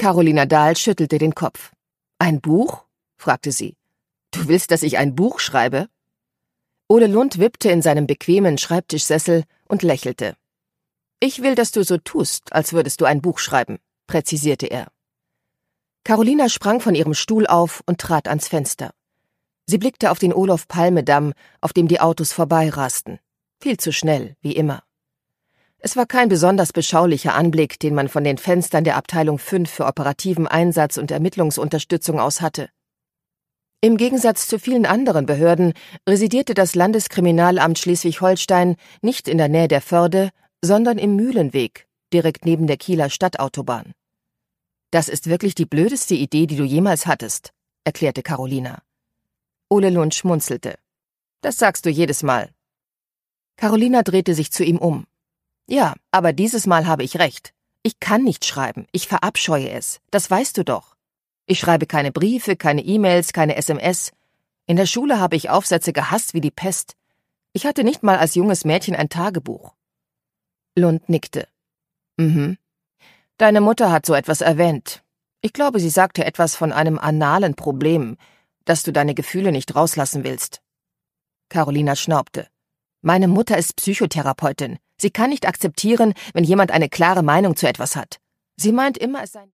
Carolina Dahl schüttelte den Kopf. »Ein Buch?« fragte sie. »Du willst, dass ich ein Buch schreibe?« Ole Lund wippte in seinem bequemen Schreibtischsessel und lächelte. »Ich will, dass du so tust, als würdest du ein Buch schreiben«, präzisierte er. Carolina sprang von ihrem Stuhl auf und trat ans Fenster. Sie blickte auf den Olof-Palme-Damm, auf dem die Autos vorbeirasten. Viel zu schnell, wie immer. Es war kein besonders beschaulicher Anblick, den man von den Fenstern der Abteilung 5 für operativen Einsatz und Ermittlungsunterstützung aus hatte. Im Gegensatz zu vielen anderen Behörden residierte das Landeskriminalamt Schleswig-Holstein nicht in der Nähe der Förde, sondern im Mühlenweg, direkt neben der Kieler Stadtautobahn. »Das ist wirklich die blödeste Idee, die du jemals hattest«, erklärte Carolina. Ole Lund schmunzelte. »Das sagst du jedes Mal.« Carolina drehte sich zu ihm um. »Ja, aber dieses Mal habe ich recht. Ich kann nicht schreiben, ich verabscheue es, das weißt du doch. Ich schreibe keine Briefe, keine E-Mails, keine SMS. In der Schule habe ich Aufsätze gehasst wie die Pest. Ich hatte nicht mal als junges Mädchen ein Tagebuch.« Lund nickte. »Mhm. Deine Mutter hat so etwas erwähnt. Ich glaube, sie sagte etwas von einem analen Problem, dass du deine Gefühle nicht rauslassen willst.« Carolina schnaubte. »Meine Mutter ist Psychotherapeutin. Sie kann nicht akzeptieren, wenn jemand eine klare Meinung zu etwas hat. Sie meint immer, es sei